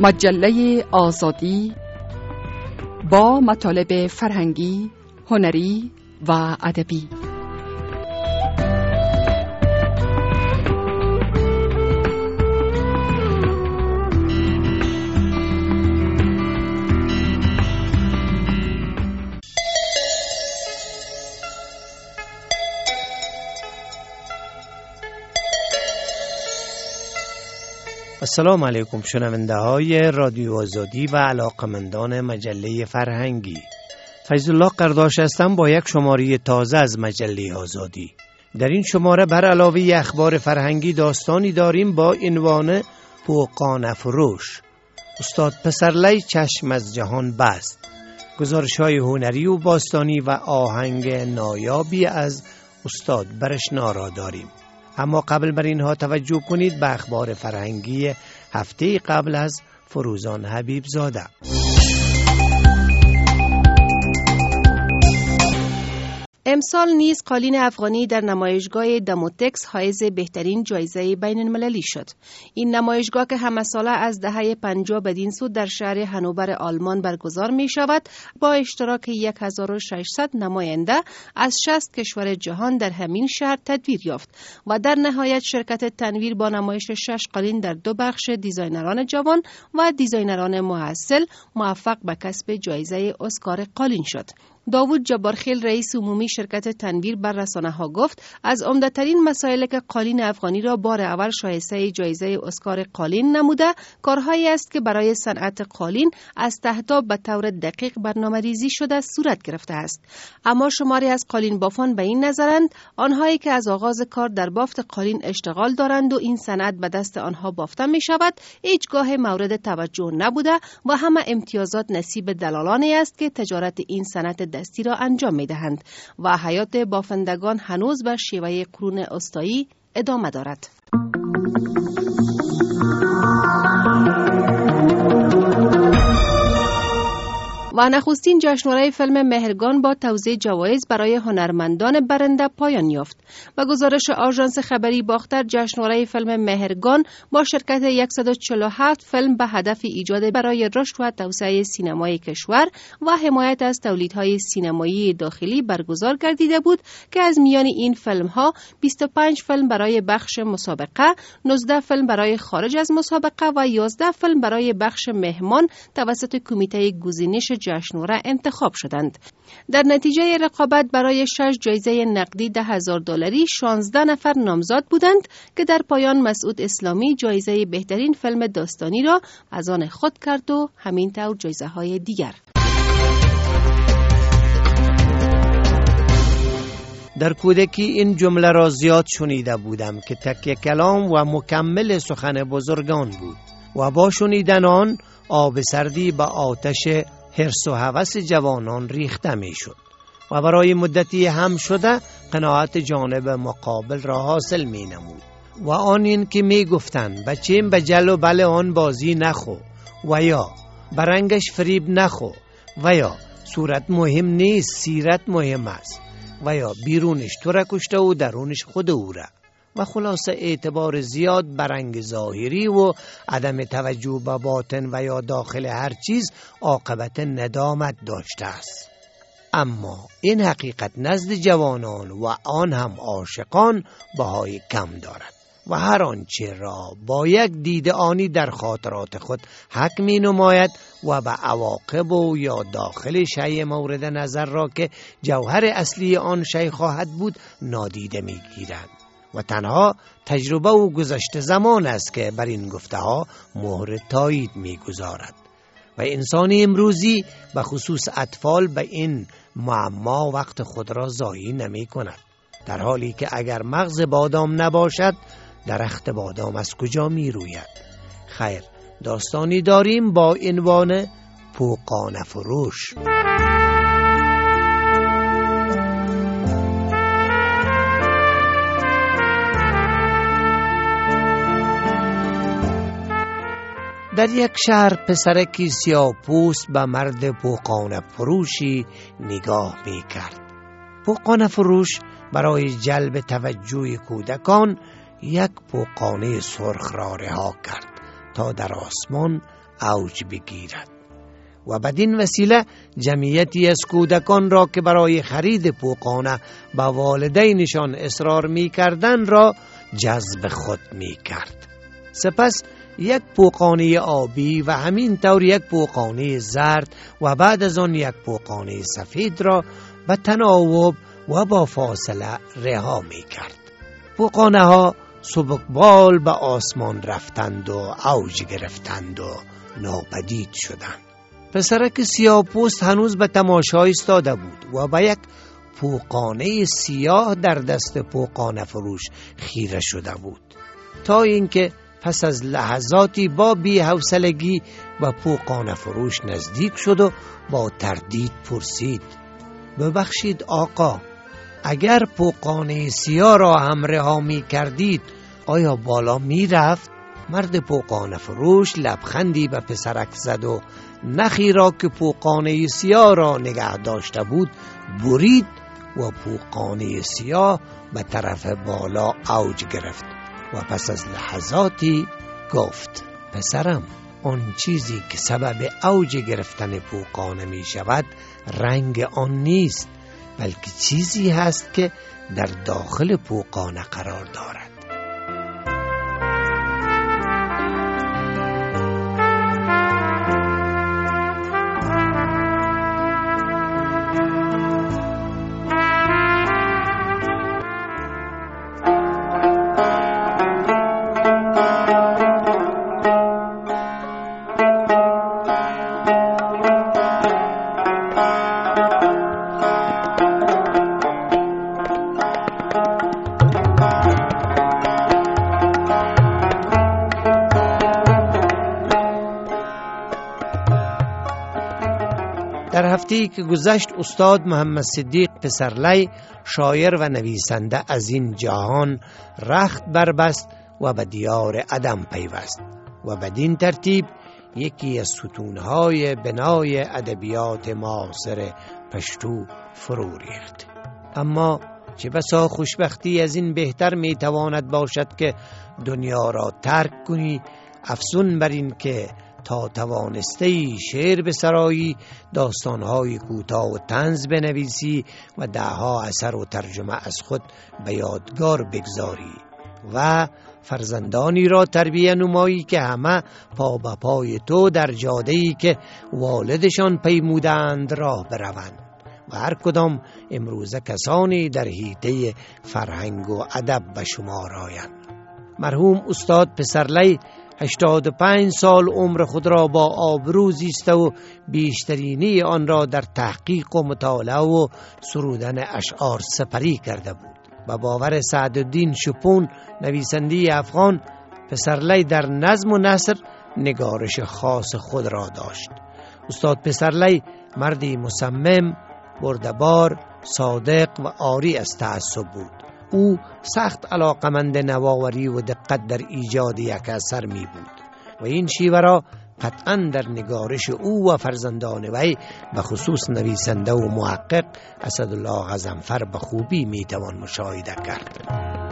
مجله آزادی با مطالب فرهنگی، هنری و ادبی. السلام علیکم شنونده های رادیو آزادی و علاقمندان مجله فرهنگی. فیض الله قرداش هستم با یک شماره تازه از مجله آزادی. در این شماره بر علاوه اخبار فرهنگی داستانی داریم با عنوان پوقان فروش. استاد پسرلی چشم از جهان بست. گزارش‌های هنری و باستانی و آهنگ نایابی از استاد برشنا را داریم. اما قبل بر اینها توجه کنید به اخبار فرهنگی هفته قبل از فروزان حبیب زاده. امسال نیز قالین افغانی در نمایشگاه دموتکس حائز بهترین جایزه بین المللی شد. این نمایشگاه که همه ساله از دهه 50 بدین سو در شهر هنوبر آلمان برگزار می شود، با اشتراک 1600 نماینده از 60 کشور جهان در همین شهر تدویر یافت و در نهایت شرکت تنویر با نمایش 6 قالین در 2 بخش دیزاینران جوان و دیزاینران مؤثر موفق به کسب جایزه اسکار قالین شد. داوود جبارخیل رئیس عمومی شرکت تنویر بر رسانه‌ها گفت از عمده‌ترین مسائل که قالین افغانی را بار اول شایسته جایزه اسکار قالین نموده، کارهایی است که برای صنعت قالین از تهداب به طور دقیق برنامه‌ریزی شده صورت گرفته است. اما شماری از قالین بافان به این نظرند آنهایی که از آغاز کار در بافت قالین اشتغال دارند و این صنعت به دست آنها بافته می شود، هیچگاه مورد توجه نبوده و همه امتیازات نصیب دلالانی است که تجارت این صنعت دستی را انجام می دهند و حیات بافندگان هنوز به شیوه قرون وسطایی ادامه دارد. و نخستین جشنواره فیلم مهرگان با توزیع جوایز برای هنرمندان برنده پایان یافت. با گزارش آژانس خبری باختر، جشنواره فیلم مهرگان با شرکت 147 فیلم به هدف ایجاد برای رشد و توسعه سینمای کشور و حمایت از تولیدهای سینمایی داخلی برگزار گردیده بود که از میان این فیلم‌ها 25 فیلم برای بخش مسابقه، 19 فیلم برای خارج از مسابقه و 11 فیلم برای بخش مهمان توسط کمیته گزینش جشنواره انتخاب شدند. در نتیجه رقابت برای 6 جایزه نقدی $10,000 16 نفر نامزد بودند که در پایان مسعود اسلامی جایزه بهترین فیلم داستانی را از آن خود کرد و همینطور جایزه های دیگر. در کودکی این جمله را زیاد شنیده بودم که تکیه کلام و مکمل سخن بزرگان بود و با شنیدن آن آب سردی به آتش حرص و هوس جوانان ریخته می شد و برای مدتی هم شده قناعت جانب مقابل را حاصل می نمود و آن این که می گفتند بچیم به جل و بل آن بازی نخو و یا برنگش فریب نخو و یا صورت مهم نیست سیرت مهم است و یا بیرونش تو را کشته و درونش خود او را و خلاصه اعتبار زیاد برنگ ظاهری و عدم توجه به باطن و یا داخل هر چیز عاقبت ندامت داشته است. اما این حقیقت نزد جوانان و آن هم عاشقان بهای کم دارد و هر آنچه را با یک دید آنی در خاطرات خود حک می نماید و به عواقب و یا داخل شیء مورد نظر را که جوهر اصلی آن شیء خواهد بود نادیده می گیرند و تنها تجربه و گذشته زمان است که بر این گفته ها مهر تایید می گذارد و انسان امروزی به خصوص اطفال به این معما وقت خود را ضایع نمی کند، در حالی که اگر مغز بادام نباشد درخت بادام از کجا می روید؟ خیر، داستانی داریم با عنوان پوقان فروش. در یک شهر پسرکی سیاه پوست به مرد پوقان فروشی نگاه می کرد. پوقان فروش برای جلب توجه کودکان یک پوقانه سرخ را رها کرد تا در آسمان اوج بگیرد و بدین وسیله جمعیتی از کودکان را که برای خرید پوقانه به والدینشان اصرار می کردن را جذب خود می کرد. سپس یک پوقانه آبی و همین طور یک پوقانه زرد و بعد از آن یک پوقانه سفید را به تناوب و با فاصله رها می کرد. پوقانه ها سبکبال به آسمان رفتند و اوج گرفتند و ناپدید شدند. پسرک سیاه پوست هنوز به تماشا ایستاده بود و با یک پوقانه سیاه در دست پوقانه فروش خیره شده بود، تا اینکه پس از لحظاتی با بی‌حوصلگی به پوقانه فروش نزدیک شد و با تردید پرسید: ببخشید آقا، اگر پوقانه سیاه را هم رها می کردید آیا بالا می رفت؟ مرد پوقانه فروش لبخندی به پسرک زد و نخی را که پوقانه سیاه را نگه داشته بود برید و پوقانه سیاه به طرف بالا اوج گرفت و پس از لحظاتی گفت: پسرم، آن چیزی که سبب اوج گرفتن پوقانه می شود رنگ آن نیست، بلکه چیزی هست که در داخل پوقانه قرار دارد. در هفته‌ای که گذشت استاد محمد صدیق پسرلی شاعر و نویسنده از این جهان رخت بربست و به دیار عدم پیوست و بدین ترتیب یکی از ستونهای بنای ادبیات معاصر پشتو فرو ریخت. اما چه بسا خوشبختی از این بهتر می تواند باشد که دنیا را ترک کنی، افسون بر این که تا توانسته شعر بسرایی، داستانهای کوتاه و طنز بنویسی و دهها اثر و ترجمه از خود به یادگار بگذاری و فرزندانی را تربیت نمایی که همه پا به پای تو در جاده‌ای که والدشان پیمودند راه بروند و هر کدام امروزه کسانی در حیطه فرهنگ و ادب به شمار آیند. مرحوم استاد پسرلی 85 سال عمر خود را با آبرو زیسته و بیشترینی آن را در تحقیق و مطالعه و سرودن اشعار سپری کرده بود. با باور سعدالدین شپون نویسنده افغان، پسرلی در نظم و نثر نگارش خاص خود را داشت. استاد پسرلی مردی مصمم، بردبار، صادق و عاری از تعصب بود. او سخت علاقمند نوآوری و دقت در ایجاد یک اثر می بود و این شیوه را قطعا در نگارش او و فرزندان وی به خصوص نویسنده و محقق اسدالله غضنفر به خوبی می توان مشاهده کرد.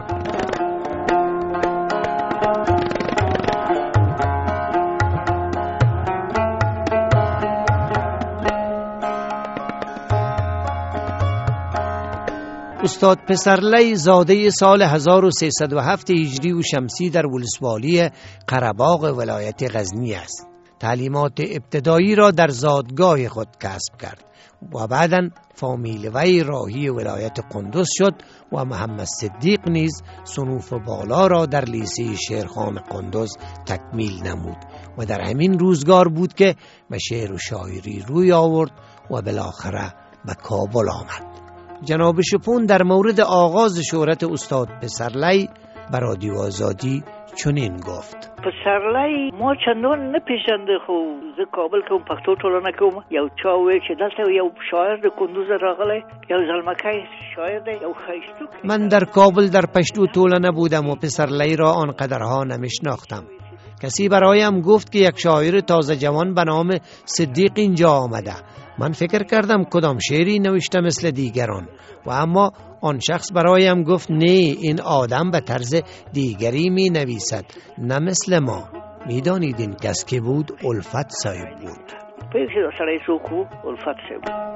استاد پسرلی زاده سال 1307 هجری و شمسی در ولسوالی قره‌باغ ولایت غزنی است. تعلیمات ابتدایی را در زادگاه خود کسب کرد و بعداً فامیل وی راهی ولایت قندوز شد و محمد صدیق نیز صنوف بالا را در لیسه شیرخان قندوز تکمیل نمود و در همین روزگار بود که به شعر و شاعری روی آورد و بالاخره به کابل آمد. جناب شپون در مورد آغاز شهرت استاد پسرلی به رادیو آزادی چنین گفت: پسرلی ما چندان نپیژنده، خو ز کابل کوم پښتو ټولنه کوم یو چا ویل چې دلته یو شاعر د کندوز راغلی، یو زلمکی شاعر دی، یو ښایستوک. من در کابل در پشتو ټولنه بودم و پسرلی را آنقدرها نمیشناختم. کسی برایم گفت که یک شاعر تازه جوان به نام صدیق اینجا آمده. من فکر کردم کدام شعری نوشته مثل دیگران و اما آن شخص برایم گفت نه، این آدم به طرز دیگری می نویسد، نه مثل ما. میدانید این کس که بود؟ الفت صاحب بود. پیش سړی څوک و؟ الفت صاحب.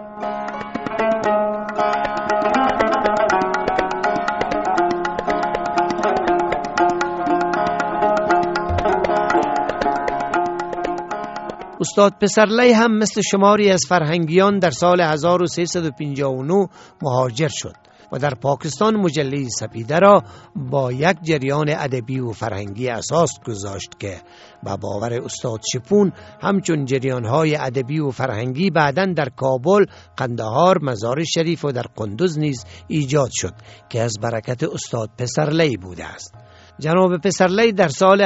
استاد پسرلی هم مثل شماری از فرهنگیان در سال 1359 مهاجر شد و در پاکستان مجله سپیده را با یک جریان ادبی و فرهنگی اساس گذاشت که با باور استاد شپون همچون جریانهای ادبی و فرهنگی بعداً در کابل، قندهار، مزار شریف و در قندوز نیز ایجاد شد که از برکت استاد پسرلی بوده است. جناب پسرلی در سال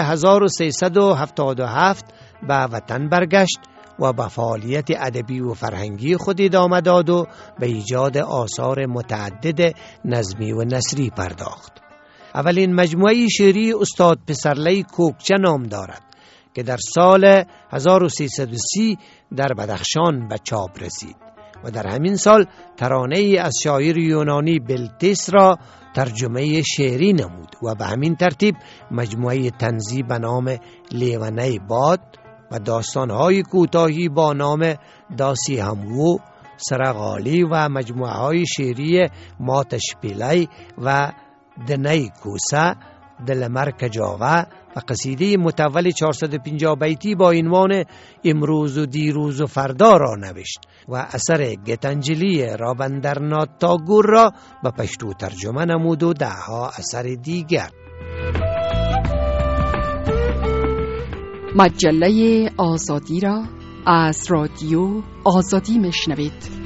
1377 به وطن برگشت و به فعالیت ادبی و فرهنگی خود ادامه داد و به ایجاد آثار متعدد نظمی و نثری پرداخت. اولین مجموعه شعری استاد پسرلی کوکچه نام دارد که در سال 1330 در بدخشان به چاپ رسید و در همین سال ترانه‌ای از شاعر یونانی بلتیس را ترجمه شعری نمود و به همین ترتیب مجموعه طنزی به نام لیونی باد و داستان‌های کوتاهی با نام داسی همو، سرغالی و مجموعه‌های شعری ماتش پیلی و دنی کوسه، دلمر کجاوه و قصیده متول 450 بیتی با عنوان امروز و دیروز و فردا را نوشت و اثر گیتانجلی رابندرنات تاگور را به پشتو ترجمه نمود و دهها اثر دیگر. مجله آزادی را از رادیو آزادی میشنوید.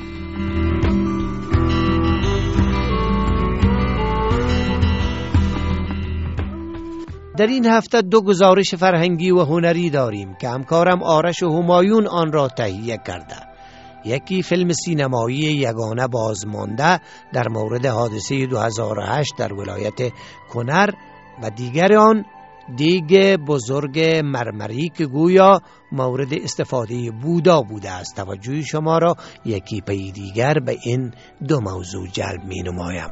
در این هفته دو گزارش فرهنگی و هنری داریم که همکارم آرش و همایون آن را تهیه کرده. یکی فیلم سینمایی یگانه بازمانده در مورد حادثه 2008 در ولایت کنر و دیگر آن دیگ بزرگ مرمری که گویا مورد استفاده بودا بوده است. توجه شما را یکی پی دیگر به این دو موضوع جلب می نمایم.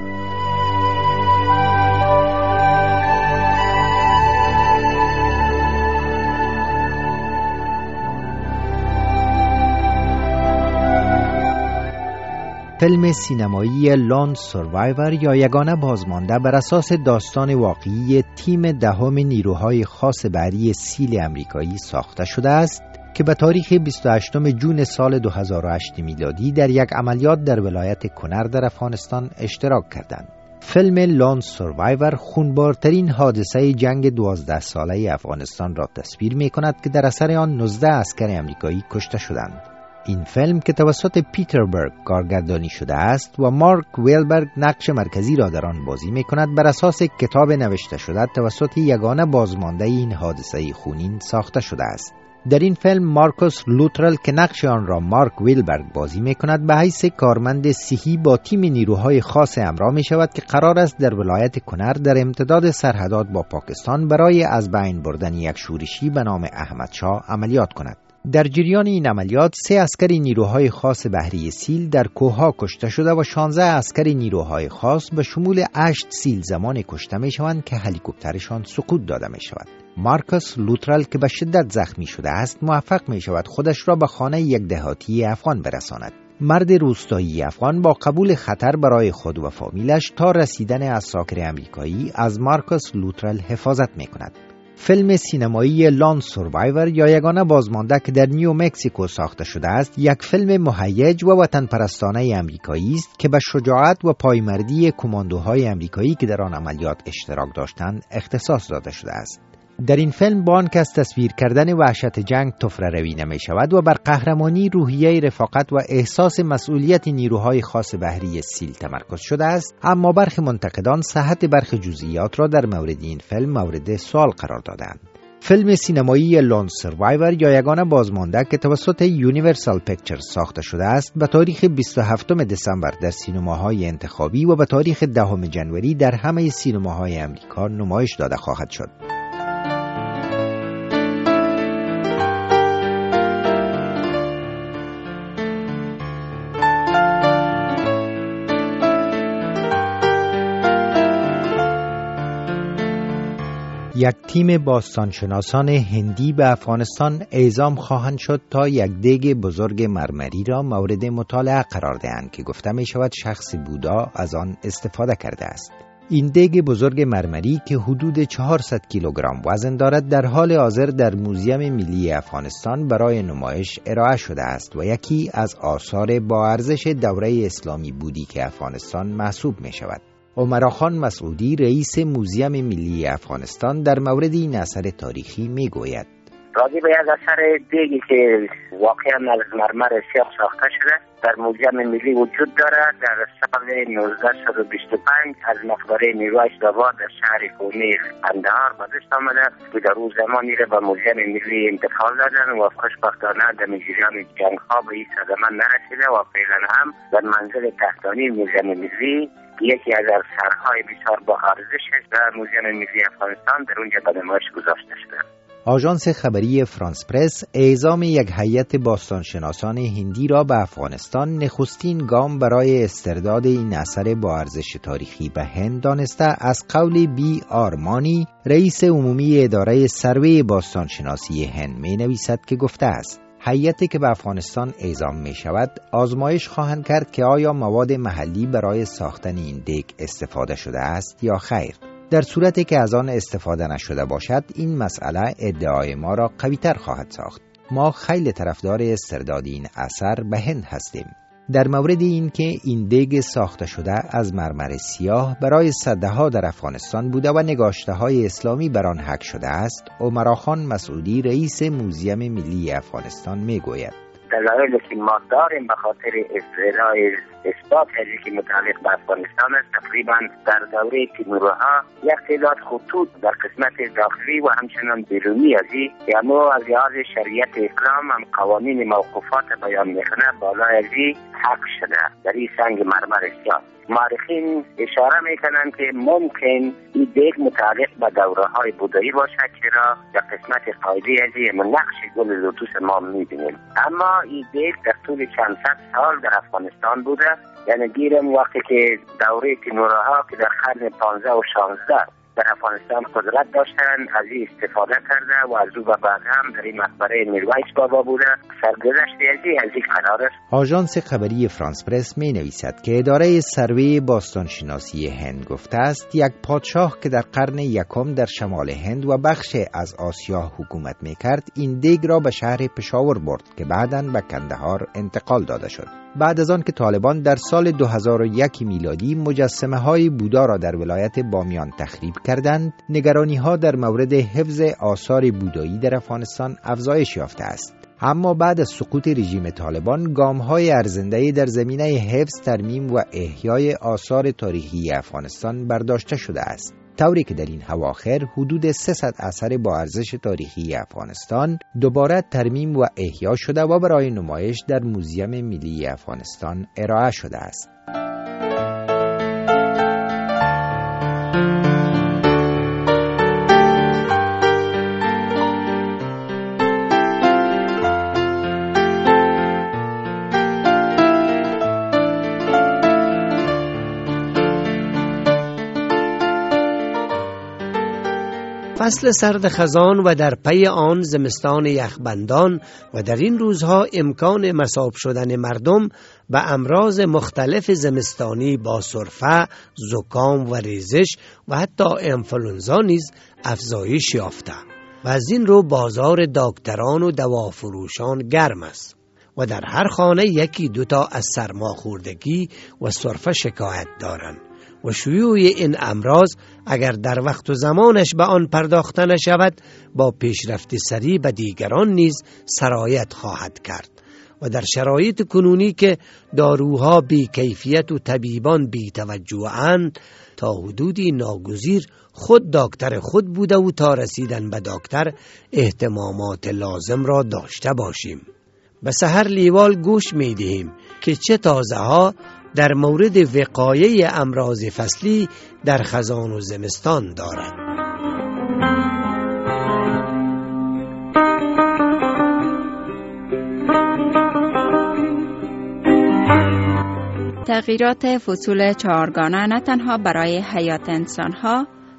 فیلم سینمایی لون سروایور یا یگانه بازمانده بر اساس داستان واقعی تیم دهم نیروهای خاص بحری سیل امریکایی ساخته شده است که به تاریخ 28 جون سال 2008 میلادی در یک عملیات در ولایت کنر در افغانستان اشتراک کردند. فیلم لون سروایور خونبارترین حادثه جنگ 12 ساله افغانستان را تصویر می کند که در اثر آن 19 عسکر امریکایی کشته شدند. این فیلم که توسط پیتر برگ کارگردانی شده است و مارک ویلبرگ نقش مرکزی را در آن بازی می کند بر اساس کتاب نوشته شده توسط یگانه بازمانده این حادثه خونین ساخته شده است. در این فیلم مارکوس لوترل که نقش آن را مارک ویلبرگ بازی می کند به حیث کارمند صحی با تیم نیروهای خاص همراه می شود که قرار است در ولایت کنر در امتداد سرحدات با پاکستان برای از بین بردن یک شورشی به نام احمد شاه عملیات کند. در جریان این عملیات 3 عسکر نیروهای خاص بحری سیل در کوهها کشته شده و 16 عسکر نیروهای خاص به شمول 8 سیل زمان کشته می شوند که هلیکوپترشان سقوط داده می شود. مارکوس لوترل که به شدت زخمی شده است موفق می شود خودش را به خانه یک دهاتی افغان برساند. مرد روستایی افغان با قبول خطر برای خود و فامیلش تا رسیدن عساکر امریکایی از مارکوس لوترل حفاظت می کند. فیلم سینمایی لون سروایور یا یگانه بازمانده که در نیو مکزیکو ساخته شده است یک فیلم مهیج و وطن پرستانه امریکایی است که به شجاعت و پایمردی کماندوهای امریکایی که در آن عملیات اشتراک داشتند اختصاص داده شده است. در این فیلم با آنکه از تصویر کردن وحشت جنگ طفره روی نمی شود و بر قهرمانی، روحیه رفاقت و احساس مسئولیت نیروهای خاص بحری سیل تمرکز شده است، اما برخی منتقدان صحت برخی جزئیات را در مورد این فیلم مورد سوال قرار دادند. فیلم سینمایی لون سروایور یا یگانه بازمانده که توسط یونیورسال پیکچرز ساخته شده است به تاریخ 27 دسامبر در سینماهای انتخابی و به تاریخ 10 ژانویه در همه سینماهای امریکا نمایش داده خواهد شد. یک تیم باستانشناسان هندی به افغانستان اعزام خواهند شد تا یک دیگ بزرگ مرمری را مورد مطالعه قرار دهند که گفته می شود شخص بودا از آن استفاده کرده است. این دیگ بزرگ مرمری که حدود 400 کیلوگرم وزن دارد در حال حاضر در موزیم ملی افغانستان برای نمایش ارائه شده است و یکی از آثار با ارزش دوره اسلامی بودی که افغانستان محسوب می شود. عمراخان مسعودی رئیس موزیم ملی افغانستان در مورد این اثر تاریخی می گوید. راجع به یک اثر دیگی که واقعا از مرمر سیاه ساخته شده در موزیم ملی وجود دارد. در سال 1925 از مقبره میرویس بابا در شهر کونی قندهار به دست آمده که در اون زمانی را به موزیم ملی انتقال دادن و خوشبختانه در جریان جنگ‌ها به این صدمه نرسیده و فعلا هم در منزل تحتانی موزیم ملی یکی از اثرهای بسیار با ارزش در موزیم ملی افغانستان در اونجا به نمایش گذاشته شده. آژانس خبری فرانس پرس اعزام یک هیئت باستانشناسان هندی را به افغانستان نخستین گام برای استرداد این اثر با ارزش تاریخی به هند دانسته از قول بی آرمانی رئیس عمومی اداره سروه باستانشناسی هند می نویسد که گفته است هیئتی که به افغانستان اعزام می شود آزمایش خواهند کرد که آیا مواد محلی برای ساختن این دیگ استفاده شده است یا خیر. در صورتی که از آن استفاده نشده باشد این مسئله ادعای ما را قوی‌تر خواهد ساخت. ما خیلی طرفدار استرداد این اثر به هند هستیم. در مورد این که این دیگ ساخته شده از مرمر سیاه برای صدها در افغانستان بوده و نگاشته‌های اسلامی بر آن حک شده است، عمراخان مسعودی رئیس موزیم ملی افغانستان میگوید. دلایلی که ما داریم به خاطر اثبات که متعلق به افغانستان است تقریبا در دوره تیمورها یک تعداد خطوط در قسمت داخلی و همچنان بیرونی ازی که اما از لحاظ شریعت اسلام هم قوانین موقوفات بیان میکنه بالای ازی حق شده در این سنگ مرمر سیاه. مورخین اشاره میکنند که ممکن این دیگ متعلق به دوره های بودایی باشد چرا در قسمت قاعده ازی نقش گل لوتوس ما میبینیم. اما این دیگ در طول چند صد سال در افغانستان بوده، یعنی گیرم وقتی که دوره تیمورها که در قرن 15 و 16 در افغانستان قدرت داشتن از این استفاده کرده و از او بعد هم در این مقبره میرویس بابا بوده سرگذشت از این قرار است. آژانس خبری فرانس پرس می نویسد که اداره سروه باستانشناسی هند گفته است یک پادشاه که در قرن یکم در شمال هند و بخش از آسیا حکومت می کرد این دیگ را به شهر پشاور برد که بعداً به کندهار انتقال داده شد. بعد از آن که طالبان در سال 2001 میلادی مجسمه های بودا را در ولایت بامیان تخریب کردند، نگرانی ها در مورد حفظ آثار بودایی در افغانستان افزایش یافته است. اما بعد از سقوط رژیم طالبان گام های ارزنده‌ای در زمینه حفظ، ترمیم و احیای آثار تاریخی افغانستان برداشته شده است، طوری که در این اواخر حدود 300 اثر با ارزش تاریخی افغانستان دوباره ترمیم و احیا شده و برای نمایش در موزیم ملی افغانستان ارائه شده است. فصل سرد خزان و در پی آن زمستان یخبندان و در این روزها امکان مصاب شدن مردم به امراض مختلف زمستانی با سرفه، زکام و ریزش و حتی انفلونزا نیز افزایش یافته و از این رو بازار دکتران و دوافروشان گرم است و در هر خانه یکی دوتا از سرماخوردگی و سرفه شکایت دارند و شیوع این امراض اگر در وقت و زمانش به آن پرداخته نشود با پیشرفت سریع به دیگران نیز سرایت خواهد کرد و در شرایط کنونی که داروها بی کیفیت و طبیبان بی توجه‌اند تا حدودی ناگزیر خود دکتر خود بوده و تا رسیدن به دکتر اهتمامات لازم را داشته باشیم. به سحر لیوال گوش می دهیم که چه تازه ها در مورد وقایه امراض فصلی در خزان و زمستان دارند. تغییرات فصول چهارگانه نه تنها برای حیات انسانها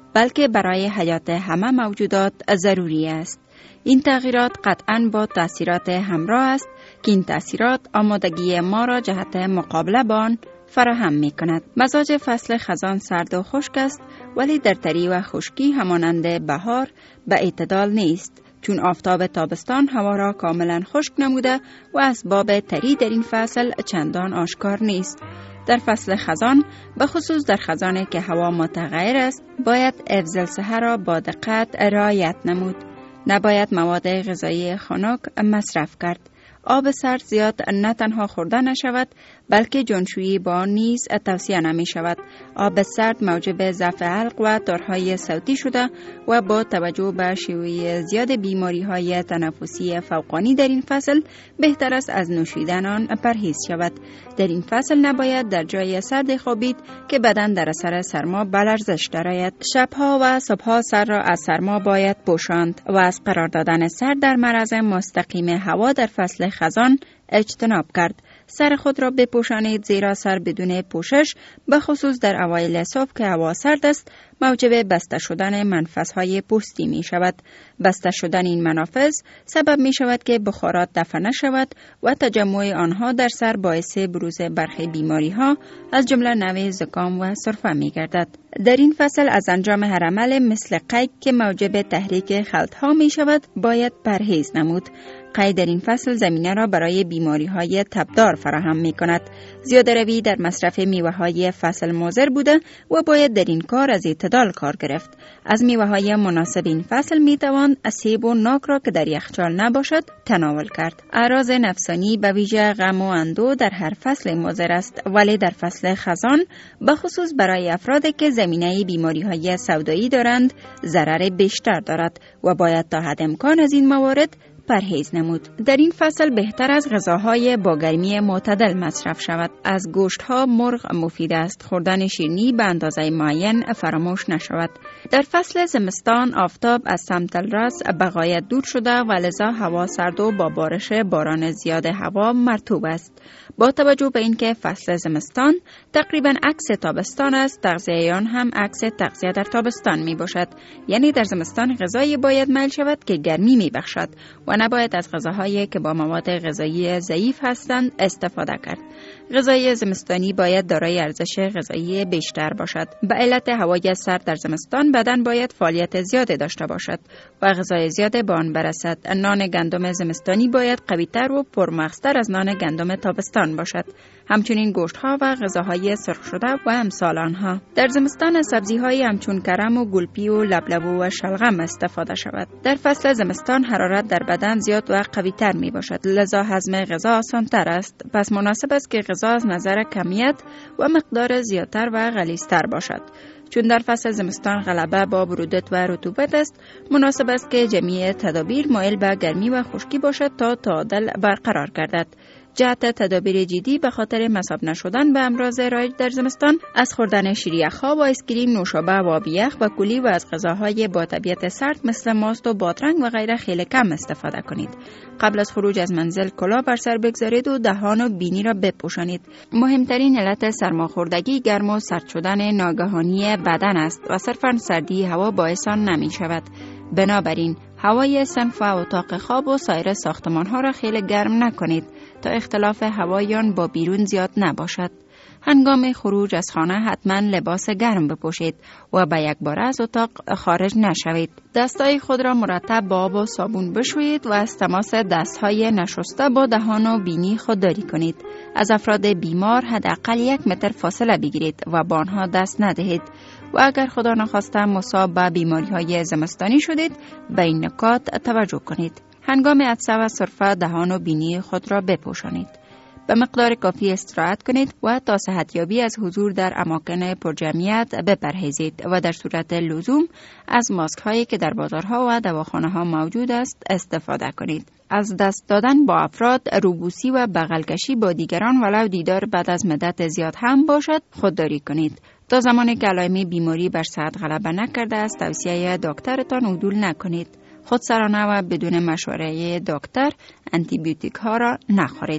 بلکه برای حیات همه موجودات ضروری است. این تغییرات قطعاً با تأثیرات همراه است که این تأثیرات آمادگی ما را جهت مقابله با آن فراهم می کند. مزاج فصل خزان سرد و خشک است، ولی در تری و خشکی همانند بهار به اعتدال نیست، چون آفتاب تابستان هوا را کاملا خشک نموده و اسباب تری در این فصل چندان آشکار نیست. در فصل خزان، به خصوص در خزانی که هوا متغیر است، باید حفظ الصحه را با دقت رعایت نمود. نباید مواد غذایی خنک مصرف کرد. آب سرد زیاد نه تنها خورده نشود، بلکه جانشویی با آن نیز توصیه نمی شود. آب سرد موجب ضعف حلق و تارهای صوتی شده و با توجه به شیوع زیاد بیماری های تنفسی فوقانی در این فصل بهتر است از نوشیدن آن پرهیز شود. در این فصل نباید در جای سرد خوابید که بدن در اثر سرما به لرزش درآید. شبها و صبحها سر را از سرما باید پوشاند و از قرار دادن سر در معرض مستقیم هوا در فصل خزان اجتناب کرد. سر خود را بپوشانید، زیرا سر بدون پوشش به خصوص در اوایل صبح که هوا سرد است موجب بسته شدن منفذهای پوستی می شود. بسته شدن این منافذ سبب می شود که بخارات دفع نشود و تجمع آنها در سر باعث بروز برخی بیماری ها از جمله نوع زکام و سرفه می گردد. در این فصل از انجام هر عمل مثل قید که موجب تحریک خلط ها می شود باید پرهیز نمود. قید در این فصل زمینه را برای بیماری های تبدار فراهم می کند. زیاده روی در مصرف میوه های فصل مضر بوده و باید در این کار از اعتدال کار گرفت. از میوه های مناسب این فصل می توان سیب و ناک را که در یخچال نباشد تناول کرد. اعراض نفسانی به ویژه غم و اندوه در هر فصل مضر است، ولی در فصل خزان به خصوص برای افرادی که زمینه بیماری های سودایی دارند ضرر بیشتر دارد و باید تا حد امکان از این موارد پرهیز نمود. در این فصل بهتر از غذاهای با گرمی معتدل مصرف شود. از گوشت‌ها مرغ مفید است. خوردن شیرینی به اندازه معین فراموش نشود. در فصل زمستان آفتاب از سمت راست به غایت دور شده و لذا هوا سرد و با بارش باران زیاد هوا مرطوب است. با توجه به اینکه فصل زمستان تقریباً عکس تابستان است، تغذیه آن هم عکس تغذیه در تابستان می باشد. یعنی در زمستان غذایی باید میل شود که گرمی می بخشد و نباید از غذاهایی که با مواد غذایی ضعیف هستند استفاده کرد. غذای زمستانی باید دارای ارزش غذایی بیشتر باشد. به علت هوای سرد در زمستان بدن باید فعالیت زیاد داشته باشد و غذای زیاد به آن برسد. نان گندم زمستانی باید قوی‌تر و پرمغزتر از نان گندم تابستان باشد. همچنین گوشت‌ها و غذاهای سرخ شده و امثال آنها. در زمستان از سبزی‌های همچون کرم و گلپی و لبلبو و شلغم استفاده شود. در فصل زمستان حرارت در بدن زیاد و قوی‌تر می باشد، لذا هضم غذا آسان‌تر است. پس مناسب است که غذا از نظر کمیت و مقدار زیادتر و غلیظ‌تر باشد. چون در فصل زمستان غلبه با برودت و رطوبت است، مناسب است که جمیع تدابیر مایل به گرمی و خشکی باشد تا تعادل برقرار گردد. جهت تدابیر جدی به خاطر مصاب نشدن به امراض رایج در زمستان از خوردن شیریخ‌ها و آیسکریم، نوشابه و آب یخ و کلی و از غذاهای با طبیعت سرد مثل ماست و بادرنگ و غیره خیلی کم استفاده کنید. قبل از خروج از منزل کلاه بر سر بگذارید و دهان و بینی را بپوشانید. مهمترین علت سرماخوردگی گرم و سرد شدن ناگهانی بدن است و صرفاً سردی هوا باعث آن نمی شود. بنابراین هوای صنف و اتاق خواب و سایر ساختمان‌ها را خیلی گرم نکنید تا اختلاف هوایان با بیرون زیاد نباشد. هنگام خروج از خانه حتما لباس گرم بپوشید و به یک بار از اتاق خارج نشوید. دستای خود را مرتب با آب و صابون بشویید و از تماس دستهای نشسته با دهان و بینی خودداری کنید. از افراد بیمار حداقل 1 متر فاصله بگیرید و با آنها دست ندهید و اگر خدا نخواسته مصاب به بیماری‌های زمستانی شدید به این نکات توجه کنید. هنگام عطسه و سرفه دهان و بینی خود را بپوشانید. به مقدار کافی استراحت کنید و تا صحتیابی از حضور در اماکن پرجمعیت بپرهیزید و در صورت لزوم از ماسک هایی که در بازارها و دواخانه ها موجود است استفاده کنید. از دست دادن با افراد، روبوسی و بغلکشی با دیگران ولو دیدار بعد از مدت زیاد هم باشد خودداری کنید. تا زمانی که علائم بیماری بر صحت غلبه نکرده است توصیه دکترتان عدول نکنید. خودسرانه و بدون مشوره دکتر آنتی بیوتیک ها را نخورید.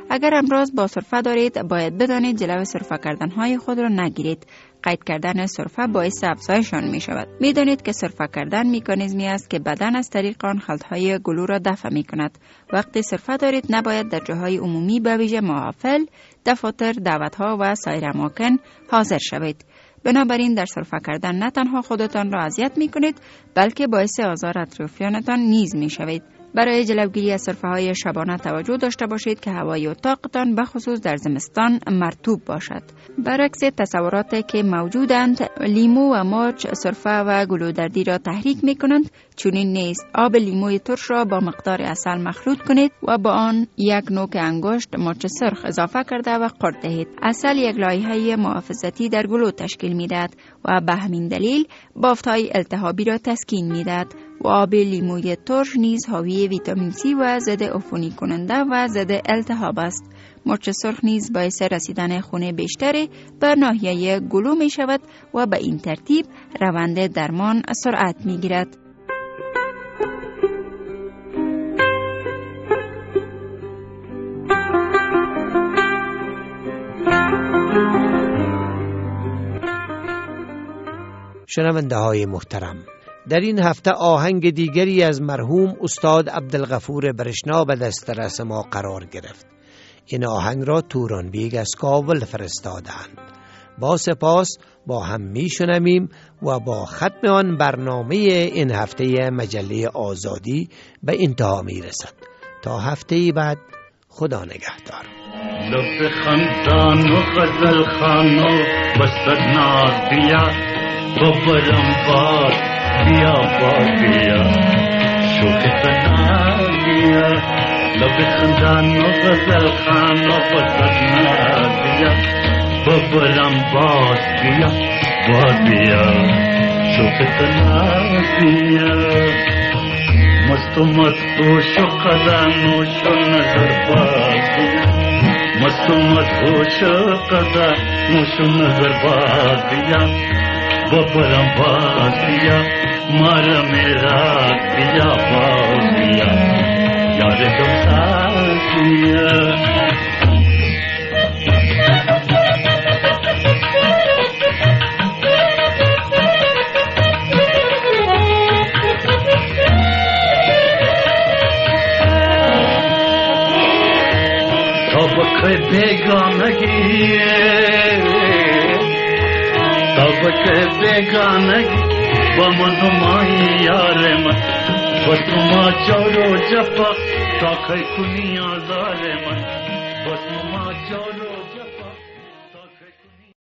اگر امراض با سرفه دارید باید بدانید جلو سرفه کردنهای خود را نگیرید. قید کردن سرفه باعث افزایشان می شود. می دانید که سرفه کردن مکانیزمی است که بدن از طریق آن خلطهای گلو را دفع می کند. وقتی سرفه دارید نباید در جاهای عمومی به ویژه محافل، دفاتر، دعوتها و سایر اماکن حاضر شوید. بنابراین در سرفه کردن نه تنها خودتان را اذیت می کنید بلکه باعث آزار اطرافیانتان نیز می شوید. برای جلوگیری از سرفه‌های شبانه توجه داشته باشید که هوای اتاقتان به خصوص در زمستان مرطوب باشد. برعکس تصوراتی که موجودند، لیمو و مارچ سرفه و گلودردی را تحریک می کنند. چنین نیست. آب لیموی ترش را با مقدار عسل مخلوط کنید و با آن یک نوک انگشت مارچ سرخ اضافه کرده و قرط دهید. عسل یک لایحه محافظتی در گلو تشکیل می دهد و به همین دلیل بافت‌های التهابی را تسکین می دهد. و آب لیموی ترش نیز حاوی ویتامین C و ضد عفونی کننده و ضد التهاب است. مرچ سرخ نیز باعث رسیدن خون بیشتری به ناحیه گلو می شود و به این ترتیب روند درمان سرعت می گیرد. شنونده های محترم، در این هفته آهنگ دیگری از مرحوم استاد عبدالغفور برشنا به دسترس ما قرار گرفت. این آهنگ را توران بیگ از کابل فرستادند. با سپاس با هم میشنویم و با ختم آن برنامه این هفته مجله آزادی به انتها میرسد. تا هفته بعد، خدا نگهدار. لب خندان و غزل خانو بسد ناز دیا ببرم باد دیا بادیا شوخ تنادیا لب خندان و غزل خانو بسد ناز دیا ببرم باد دیا بادیا شوخ تنادیا مستو مستو شقدانو شو نظر بادیا مستو مستو شقدانو شو نظر بادیا ببرم بادیا مارا میرا دیا بادیا یار دم ساتیا बेगानगी तब के बेगानगी बमनुमाई यारे मन बसमा चोरो जपा ताखे कुनिया दारे मन बसमा चोरो